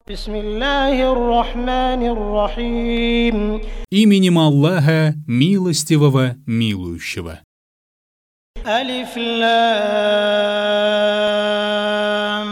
Именем Аллаха, милостивого, милующего. Алиф лам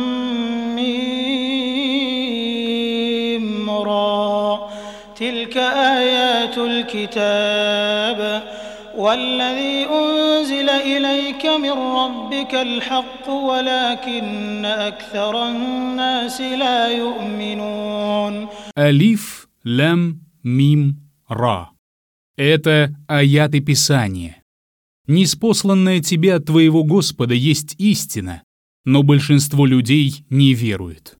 мим ра. Тилька аятуль китаб. والذي أنزل إليك من ربك الحق ولكن أكثر الناس لا يؤمنون. Алиф, лям, мим, ра. Это аяты Писания. Ниспосланное тебе от твоего Господа есть истина, но большинство людей не верует.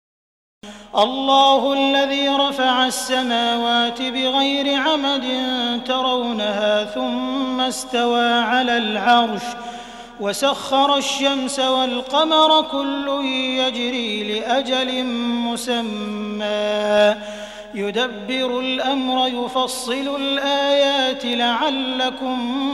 الله الذي رفع السماوات بغير عمد ترونها ثم استوى على العرش وسخر الشمس والقمر كل يجري لأجل مسمى يدبر الأمر يفصل الآيات لعلكم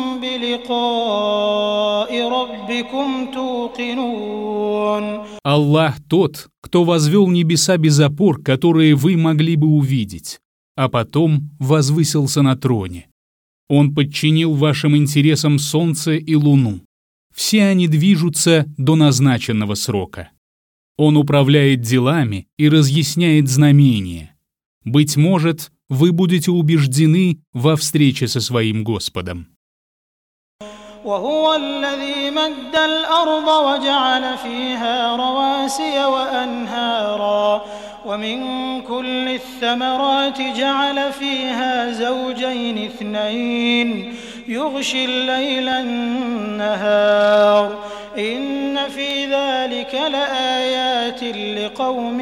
بلقاء ربكم توقنون. Аллах тот, кто возвел небеса без опор, которые вы могли бы увидеть, а потом возвысился на троне. Он подчинил вашим интересам солнце и луну. Все они движутся до назначенного срока. Он управляет делами и разъясняет знамения. Быть может, вы будете убеждены во встрече со своим Господом. وهو الذي مد الأرض وجعل فيها رواسي وأنهارا ومن كل الثمرات جعل فيها زوجين اثنين يغشي الليل النهار إن في ذلك لآيات لقوم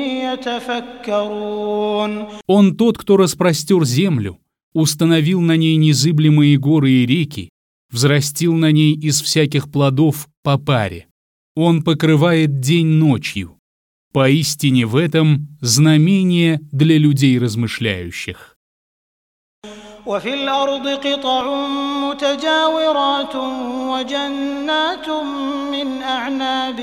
يتفكرون. Он тот, кто распростер землю, установил на ней незыблемые горы и реки, взрастил на ней из всяких плодов по паре. Он покрывает день ночью. Поистине в этом знамение для людей размышляющих. وفي الأرض قطع متجاورات وجنات من أعناب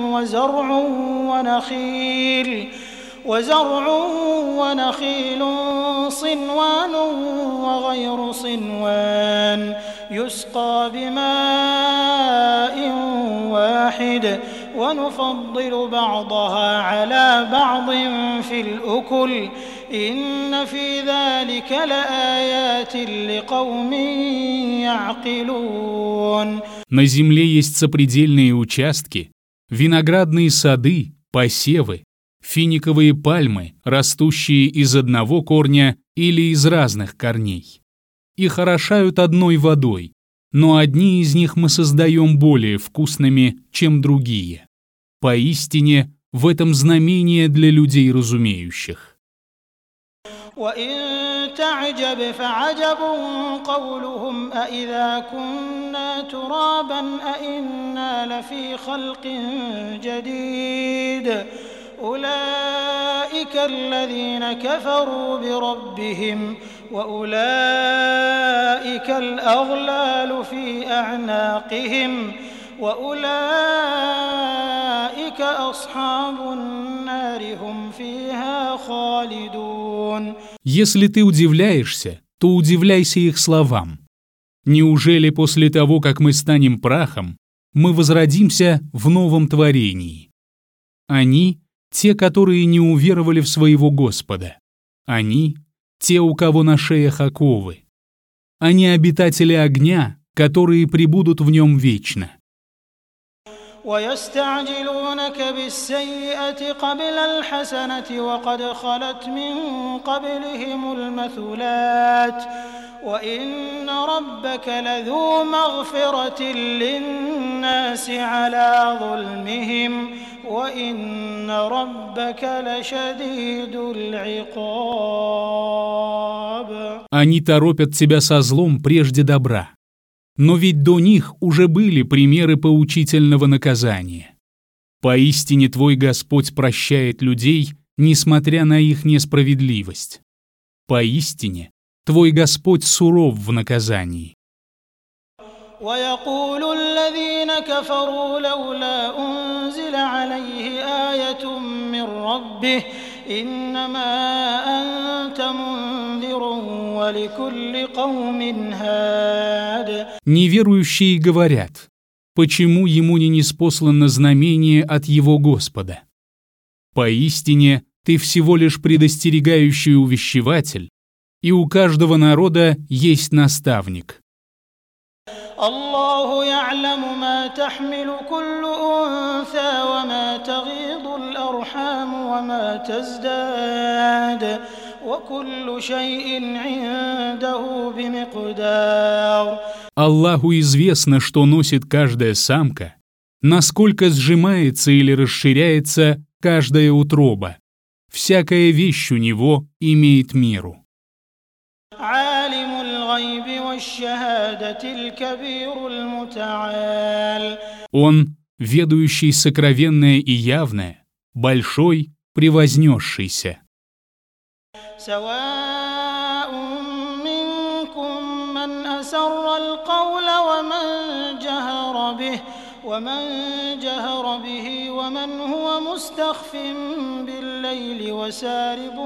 وزرع ونخيل صنوان وغير صنوان يسقى بماء واحد ونفضل بعضها على بعض في الأكل إن في ذلك لآيات لقوم يعقلون. На земле есть сопредельные участки, виноградные сады, посевы, финиковые пальмы, растущие из одного корня или из разных корней. Их орошают одной водой, но одни из них мы создаем более вкусными, чем другие. Поистине, в этом знамение для людей разумеющих. وإن تعجب فعجب قولهم أإذا كنا ترابا أإنا لفي خلق جديد أولئك الذين كفروا بربهم وأولئك الأغلال في أعناقهم وأولئك أصحاب النار هم فيها خالدون. Если ты удивляешься, то удивляйся их словам. Неужели после того, как мы станем прахом, мы возродимся в новом творении? Они — те, которые не уверовали в своего Господа. Они — те, у кого на шеях оковы. Они обитатели огня, которые пребудут в нем вечно. ويستعجلونك بالسيئة قبل الحسنة وقد خلت من قبلهم المثلات وإن ربك لذو مغفرة للناس على ظلمهم وإن ربك لشديد العقاب. Они торопят тебя со злом прежде добра. Но ведь до них уже были примеры поучительного наказания. Поистине твой Господь прощает людей, несмотря на их несправедливость. Поистине твой Господь суров в наказании. ويقول الذين كفروا لولا أنزل عليه آية من ربه إنما أنت منذر ولكل قوم هاد. Неверующие говорят: почему ему не ниспослано знамение от его Господа? Поистине, ты всего лишь предостерегающий увещеватель, и у каждого народа есть наставник. الله يعلم ما تحمل كل أنثى وما تغيض الأرحام وما تزداد وكل شيء عنده بمقدار. Аллаху известно, что носит каждая самка, насколько сжимается или расширяется каждая утроба. Всякая вещь у него имеет меру. عالم الغيب والشهادة الكبير المتعال. Он, ведающий сокровенное и явное, большой, превознесшийся. سواء منكم من أسر القول ومن جهر به ومن هو مستخف بالليل وسارب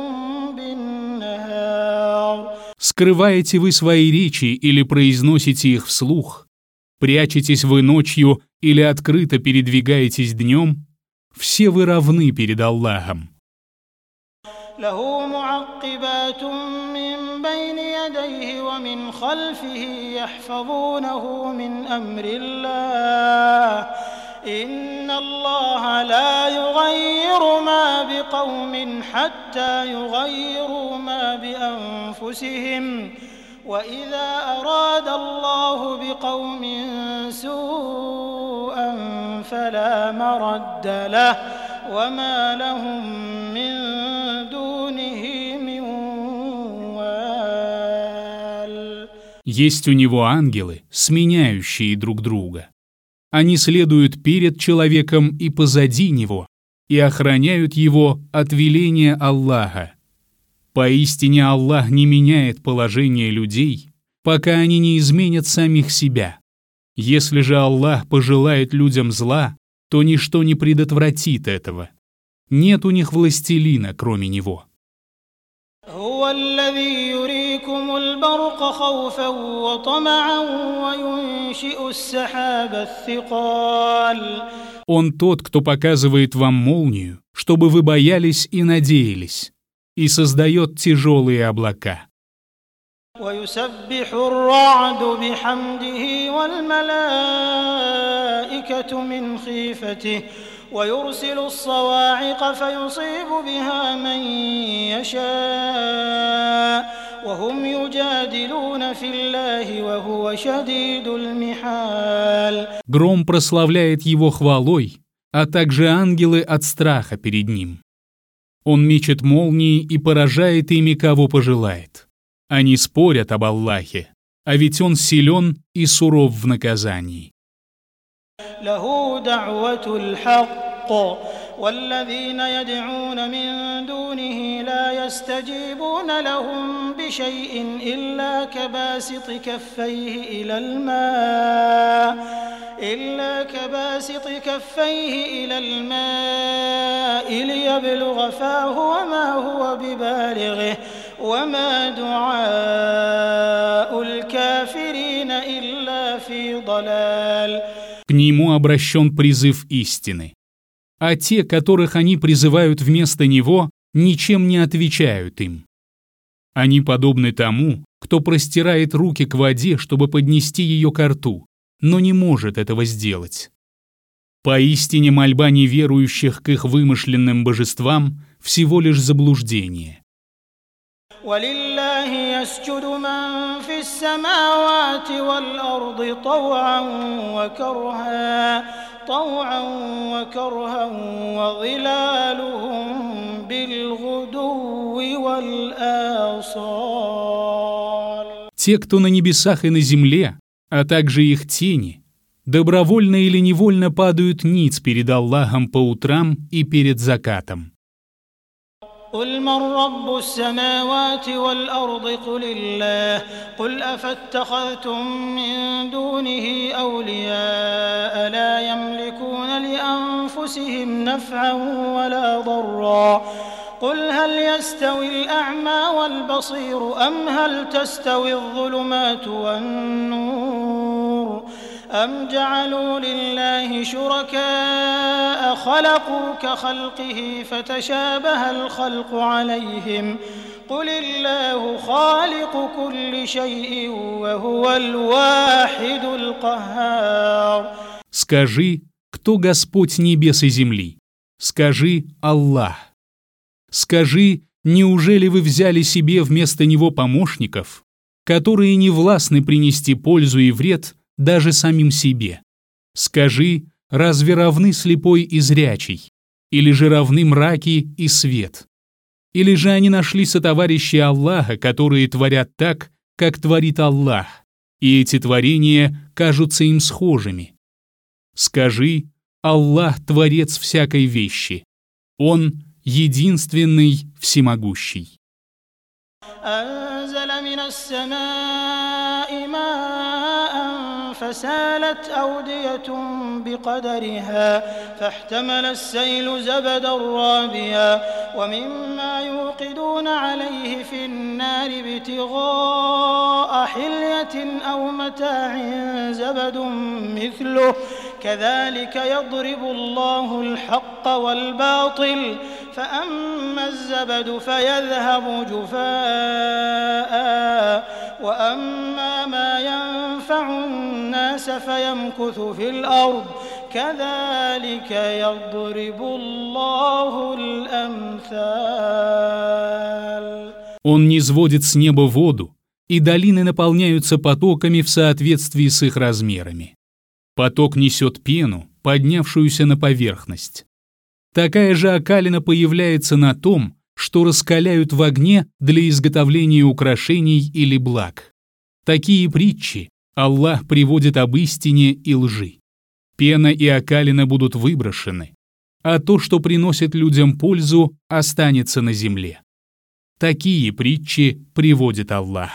بالنهار. Скрываете вы свои речи или произносите их вслух? Прячетесь вы ночью или открыто передвигаетесь днем? Все вы равны перед Аллахом. له معقبات من بين يديه ومن خلفه يحفظونه من أمر الله إن الله لا يغير ما بقوم حتى يغيروا ما بأنفسهم وإذا أراد الله بقوم سوءا فلا مرد له وما لهم من دونه من وال. Есть у него ангелы, сменяющие друг друга. Они следуют перед человеком и позади него, и охраняют его от веления Аллаха. Поистине Аллах не меняет положение людей, пока они не изменят самих себя. Если же Аллах пожелает людям зла, то ничто не предотвратит этого. Нет у них властелина, кроме него. هو الذي يريكم البرق خوفا وطمعا وينشئ السحاب الثقال. Он тот, кто показывает вам молнию, чтобы вы боялись и надеялись, и создает тяжелые облака. ويسبح الرعد بحمده والملائكة من خيفته ويرسل الصواعق فيصيب بها من يشاء وهم يجادلون في الله وهو شديد المحال. Гром прославляет его хвалой, а также ангелы от страха перед ним. Он мечет молнии и поражает ими, кого пожелает. Они спорят об Аллахе, а ведь он силен и суров в наказании. له دعوة الحق والذين يدعون من دونه لا يستجيبون لهم بشيء إلا كباسط كفيه إلى الماء ليبلغ فاه وما هو ببالغه وما دعاء الكافرين إلا في ضلال. К нему обращен призыв истины. А те, которых они призывают вместо него, ничем не отвечают им. Они подобны тому, кто простирает руки к воде, чтобы поднести ее ко рту, но не может этого сделать. Поистине мольба неверующих к их вымышленным божествам всего лишь заблуждение. ولله يسجد من في السماوات والأرض طوعا وكرها وظلالهم بالغدو والآصال. Те, кто на небесах и на земле, а также их тени, добровольно или невольно падают ниц перед Аллахом по утрам и перед закатом. قل من رب السماوات والأرض قل الله قل أفاتخذتم من دونه أولياء لا يملكون لأنفسهم نفعا ولا ضرا قل هل يستوي الأعمى والبصير أم هل تستوي الظلمات والنور أم جعلوا لله شركاء خلقوا كخلقه فتشابه الخلق عليهم قل الله خالق كل شيء وهو الواحد القهار. Скажи, кто Господь небес и земли? Скажи, Аллах. Скажи, неужели вы взяли себе вместо Него помощников, которые не властны принести пользу и вред даже самим себе? Скажи, разве равны слепой и зрячий? Или же равны мраки и свет? Или же они нашли сотоварищи Аллаха, которые творят так, как творит Аллах, и эти творения кажутся им схожими? Скажи, Аллах – Творец всякой вещи. Он – единственный, всемогущий. فسالت أودية بقدرها فاحتمل السيل زبدا رابيا ومما يوقدون عليه في النار ابتغاء حلية أو متاع زبد مثله كذلك يضرب الله الحق والباطل فأما الزبد فيذهب جفاء وأما ما ينفع الناس فيمكث في الأرض كذلك يضرب الله الأمثال. Он низводит с неба воду, и долины наполняются потоками в соответствии с их размерами. Поток несет пену, поднявшуюся на поверхность. Такая же окалина появляется на том, что раскаляют в огне для изготовления украшений или благ. Такие притчи Аллах приводит об истине и лжи. Пена и окалина будут выброшены, а то, что приносит людям пользу, останется на земле. Такие притчи приводит Аллах.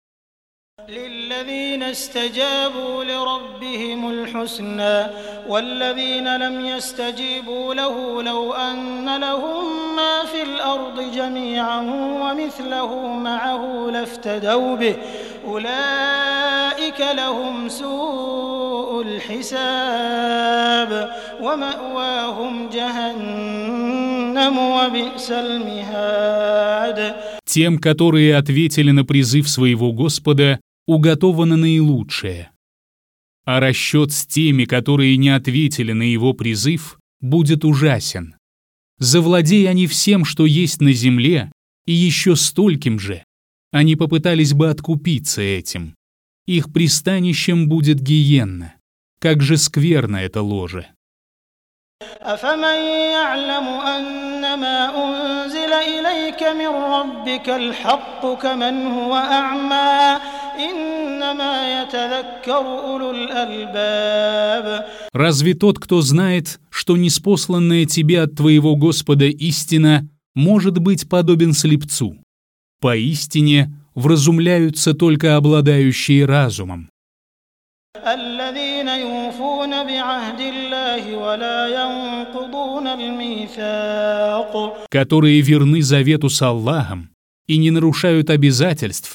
للذين استجابوا لربهم الحسنى والذين لم يستجيبوا له لو أن لهم ما في الأرض جميعا ومثله معه لافتدوا به أولئك لهم سوء الحساب ومأواهم جهنم وبئس المهاد. Тем, которые ответили на призыв своего Господа, уготовано наилучшее. А расчет с теми, которые не ответили на его призыв, будет ужасен. Завладей они всем, что есть на земле, и еще стольким же, они попытались бы откупиться этим. Их пристанищем будет гиенна. Как же скверно это ложе. أفمن يعلم أنما أنزل إليك من ربك الحق كمن هو أعمى إنما يتذكر أولو الألباب. Разве тот, кто знает, что ниспосланная тебе от твоего Господа истина, может быть подобен слепцу? Поистине вразумляются только обладающие разумом. الذين يوفون بعهد الله ولا ينقضون الميثاق. Которые верны завету с Аллахом и не нарушают обязательств.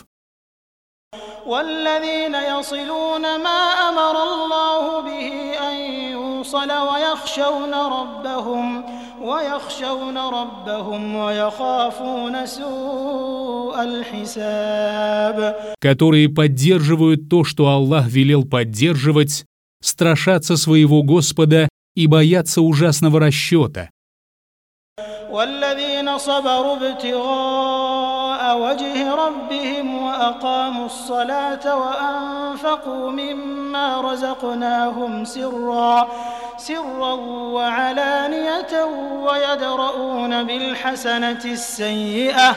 والذين يصلون ما أمر الله به أن يوصل ويخشون ربهم ويخافون سوء الحساب. Которые поддерживают то, что Аллах велел поддерживать, страшатся своего Господа и боятся ужасного расчета. والذين صبروا ابتغاء وجه ربهم وأقاموا الصلاة وأنفقوا مما رزقناهم سرا وعلانية ويدرؤون بالحسنة السيئة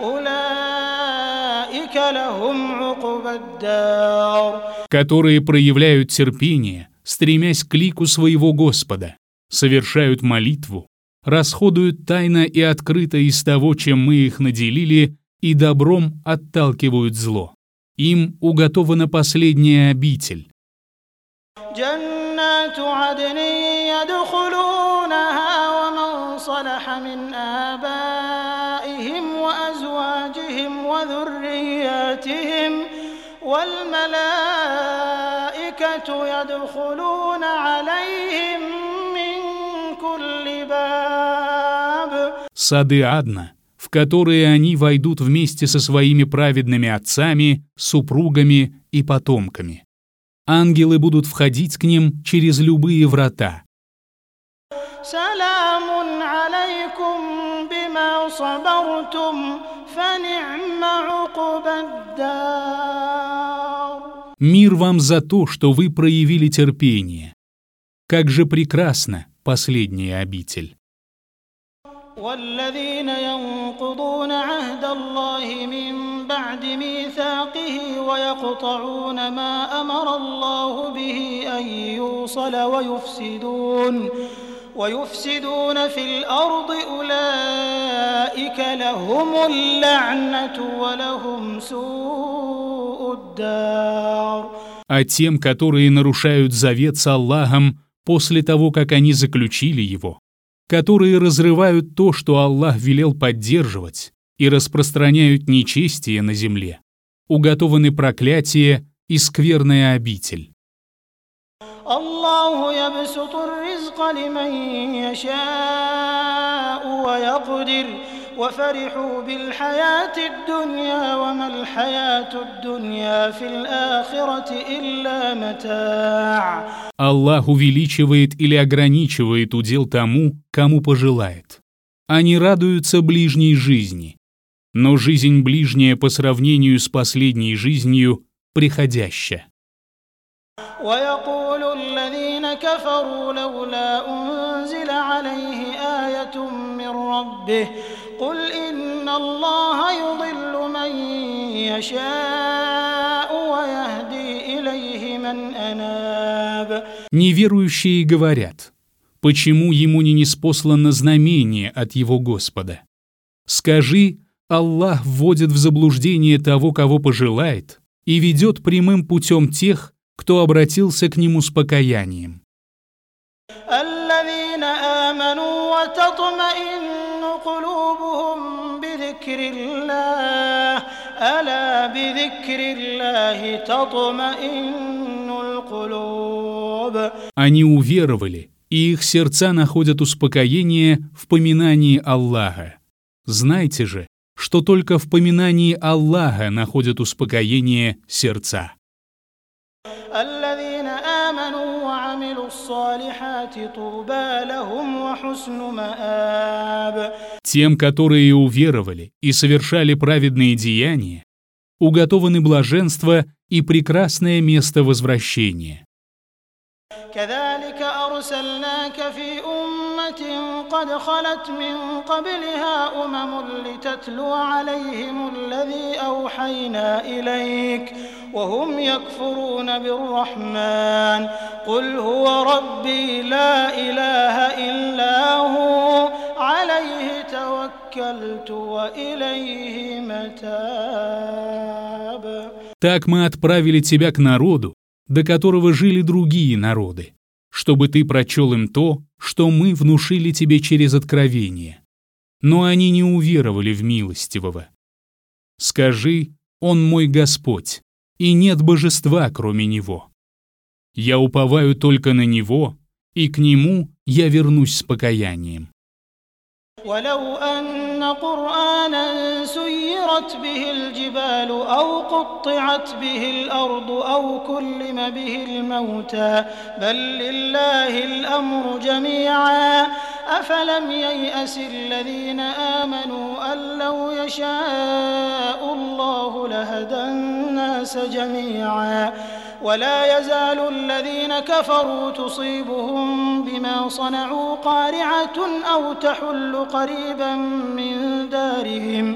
أولئك لهم عقبى الدار. Которые проявляют терпение, стремясь к лику своего Господа, совершают молитву, расходуют тайно и открыто из того, чем мы их наделили, и добром отталкивают зло. Им уготована последняя обитель. جنات عدن يدخلونها ومن صلح من آبائهم وأزواجهم وذرياتهم والملائكة يدخلون عليهم من كل باب. Сады Адна, в которые они войдут вместе со своими праведными отцами, супругами и потомками. Ангелы будут входить к ним через любые врата. سلام عليكم بما صبرتم فنعم عقبى الدار. Мир вам за то, что вы проявили терпение. Как же прекрасна последняя обитель. والذين ينقضون عهد الله من بعد ميثاقه ويقطعون ما أمر الله به أن يوصل ويفسدون في الأرض أولئك لهم اللعنة ولهم سوء الدار. А тем, которые нарушают завет с Аллахом после того, как они заключили его, которые разрывают то, что Аллах велел поддерживать, и распространяют нечестие на земле, уготованы проклятие и скверная обитель. Аллаху ябсуту الرزق لمن يشاء ويقدر وفرحوا بالحياة الدنيا وما الحياة الدنيا في الآخرة إلا متاع. Аллах увеличивает или ограничивает удел тому, кому пожелает. Они радуются ближней жизни, но жизнь ближняя по сравнению с последней жизнью приходящая. ويقول الذين كفروا لولا أنزل عليه آية من ربه قل إن الله يضل من يشاء ويهدي إليه من أناب. Неверующие говорят: почему ему не ниспослано знамение от его Господа? Скажи: Аллах вводит в заблуждение того, кого пожелает, и ведет прямым путем тех, кто обратился к нему с покаянием. الذين آمنوا وتطمئن قلوبهم بذكر الله ألا بذكر الله تطمئن القلوب. Они уверовали, и их сердца находят успокоение в поминании Аллаха. Знайте же, что только в поминании Аллаха находят успокоение сердца. الذين آمنوا وعملوا الصالحات طوبى لهم وحسن مآب. Тем, которые уверовали и совершали праведные деяния, уготованы блаженство и прекрасное место возвращения. كذلك أرسلناك في أمة قد خلت من قبلها لتتلو عليهم الذي أوحينا إليك وهم يكفرون بالرحمن قل هو ربي لا إله إلا هو عليه توكلت وإليه متاب. Так мы отправили тебя к народу, до которого жили другие народы, чтобы ты прочел им то, что мы внушили тебе через откровение. Но они не уверовали в милостивого. Скажи: Он мой Господь, и нет божества, кроме Него. Я уповаю только на Него, и к Нему я вернусь с покаянием. ولو أن قرآنا سيرت به الجبال أو قطعت به الأرض أو كلم به الموتى بل لله الأمر جميعا أفلم ييأس الذين آمنوا أن لو يشاء الله لهدى الناس جميعا ولا يزال الذين كفروا تصيبهم بما صنعوا قارعة أو تحل قريبا من دارهم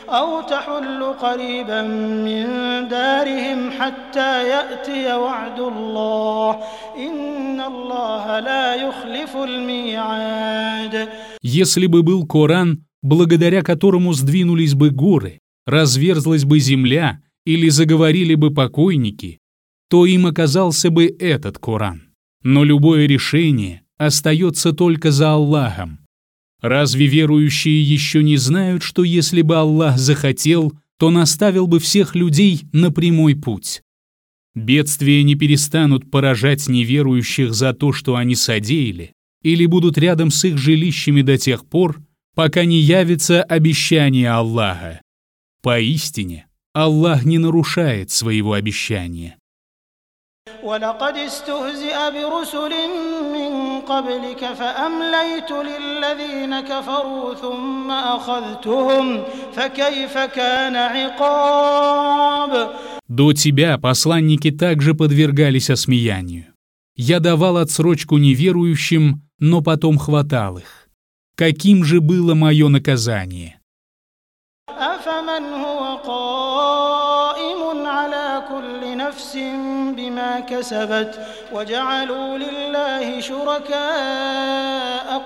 أو تحل قريبا من دارهم حتى يأتي وعد الله إن الله لا يخلف الميعاد. Если бы был Коран, благодаря которому сдвинулись бы горы, разверзлась бы земля или заговорили бы покойники, то им оказался бы этот Коран. Но любое решение остается только за Аллахом. Разве верующие еще не знают, что если бы Аллах захотел, то наставил бы всех людей на прямой путь? Бедствия не перестанут поражать неверующих за то, что они содеяли, или будут рядом с их жилищами до тех пор, пока не явится обещание Аллаха. Поистине, Аллах не нарушает своего обещания. ولقد استهزئ برسل من قبلك فأمليت للذين كفروا ثم أخذتهم فكيف كان عقاب. До тебя посланники также подвергались осмеянию. Я давал отсрочку неверующим, но потом хватал их. Каким же было мое наказание? أفمن هو قائم على كل نفس بما كسبت وجعلوا لله شركاء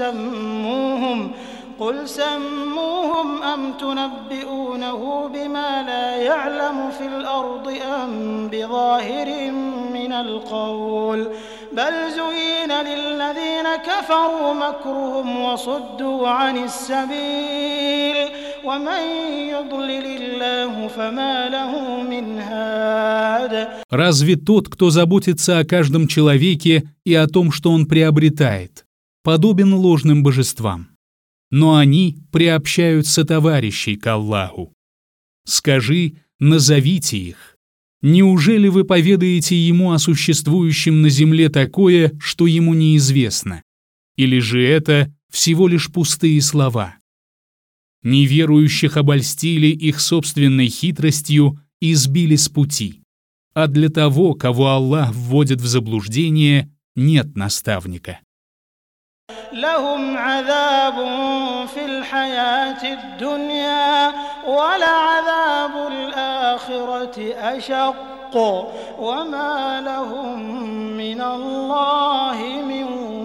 قل سموهم أم تنبئونه بما لا يعلم في الأرض أم بظاهر من القول بل زين للذين كفروا مكرهم وصدوا عن السبيل ومن يضلل الله فما له من هاد. Разве тот, кто заботится о каждом человеке и о том, что он приобретает, подобен ложным божествам? Но они приобщают сотоварищей к Аллаху. Скажи, назовите их. Неужели вы поведаете ему о существующем на земле такое, что ему неизвестно? Или же это всего лишь пустые слова? Неверующих обольстили их собственной хитростью и сбили с пути. А для того, кого Аллах вводит в заблуждение, нет наставника. لهم عذاب في الحياة الدنيا ولعذاب الآخرة أشق وما لهم من الله من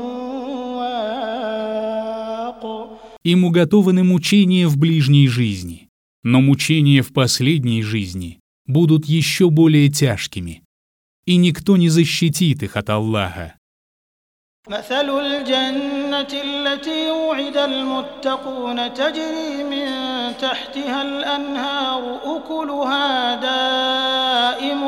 واق. Им уготованы мучения в ближней жизни, но мучения в последней жизни будут еще более тяжкими, и никто не защитит их от Аллаха. مثل الجنة التي وعد المتقون تجري من تحتها الأنهار أكلها دائم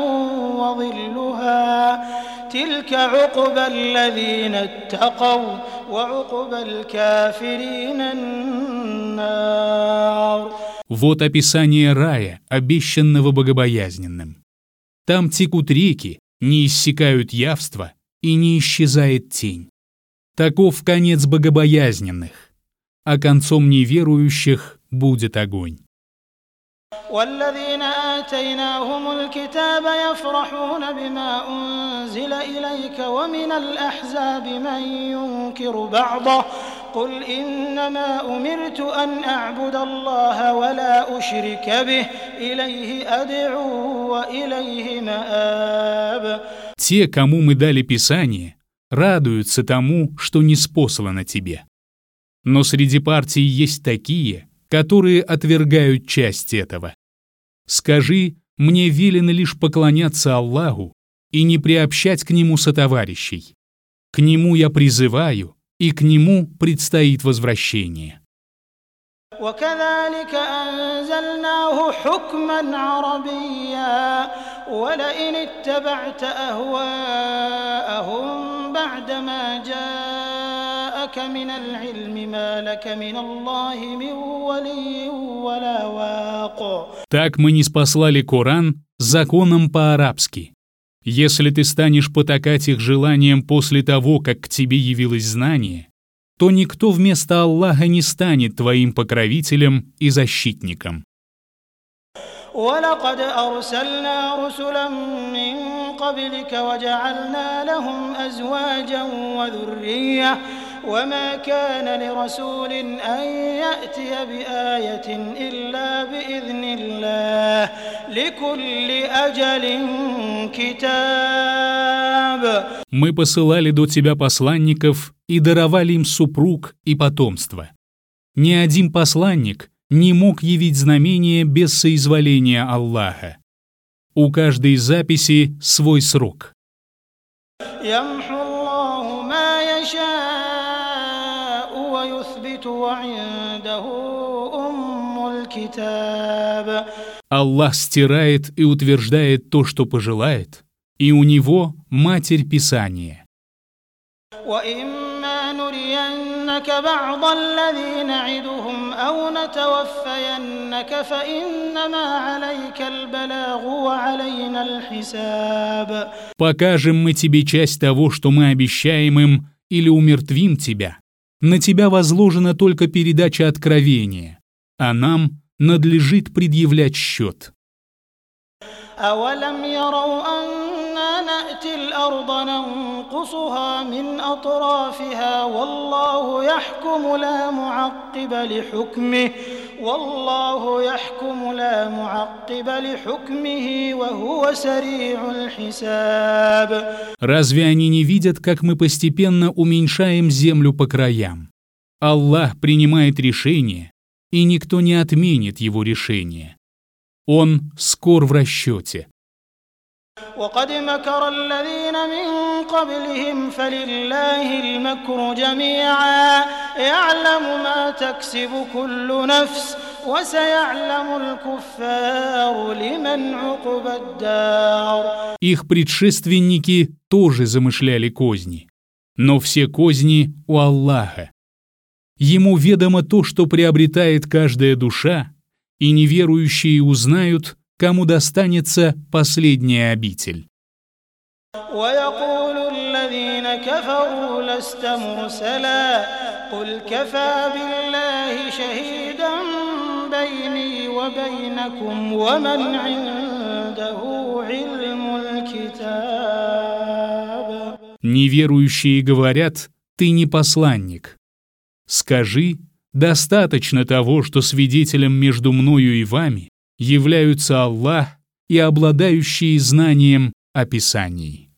وظلها تلك عقبى الذين اتقوا وعقبى الكافرين النار. Вот описание рая, обещанного богобоязненным. Там текут реки, не иссякают явства и не исчезает тень. Таков конец богобоязненных, а концом неверующих будет огонь. والذين آتيناهم الكتاب يفرحون بما أنزل إليك ومن الأحزاب من ينكر بعضه قل إنما أمرت أن أعبد الله ولا أشرك به إليه أدعو وإليه مآب. Те, кому мы дали Писание, радуются тому, что ниспослано тебе. Но среди партий есть такие, которые отвергают часть этого. Скажи, мне велено лишь поклоняться Аллаху и не приобщать к Нему сотоварищей. К Нему я призываю, и к Нему предстоит возвращение. وكذلك أنزلناه حكما عربيا ولئن اتبعت أهواءهم بعدما جاءك من العلم ما لك من الله من ولي ولا واق. Так мы ниспослали Коран законом по-арабски. Если ты станешь потакать их желаниям после того, как к тебе явилось знание, то никто вместо Аллаха не станет твоим покровителем и защитником. ولقد أرسلنا رسلا من قبلك وجعلنا لهم أزواجا وذرية وما كان لرسول أن يأتي بآية إلا بإذن الله لكل أجل كتاب. Мы посылали до тебя посланников и даровали им супруг и потомство. Ни один посланник не мог явить знамение без соизволения Аллаха. У каждой записи свой срок. يمحو الله ما يشاء ويثبت وعنده أم الكتاب. Аллах стирает и утверждает то, что пожелает, и у него Матерь Писания. وإما نرينك بعض الذي نعدهم أو نتوفينك فإنما عليك البلاغ وعلينا الحساب. Покажем мы тебе часть того, что мы обещаем им, или умертвим тебя. На тебя возложена только передача откровения, а нам надлежит предъявлять счет. أولم يروا أنا نأتي الأرض ننقصها من أطرافها والله يحكم لا معقب لحكمه وهو سريع الحساب. Разве они не видят, как мы постепенно уменьшаем землю по краям? Аллах принимает решение, и никто не отменит его решение. Он скор в расчете. وقد مكر الذين من قبلهم فلله المكر جميعا يعلم ما تكسب كل نفس وسيعلم الكفار لمن عقبى الدار. Их предшественники тоже замышляли козни, но все козни у Аллаха. Ему ведомо то, что приобретает каждая душа, и неверующие узнают, кому достанется последняя обитель. ويقول الذين كفروا لست مرسلا قل كفى بالله شهيدا بيني وبينكم ومن عنده علم الكتاب. Неверующие говорят: ты не посланник. Скажи: достаточно того, что свидетелем между мною и вами являются Аллах и обладающие знанием о Писании.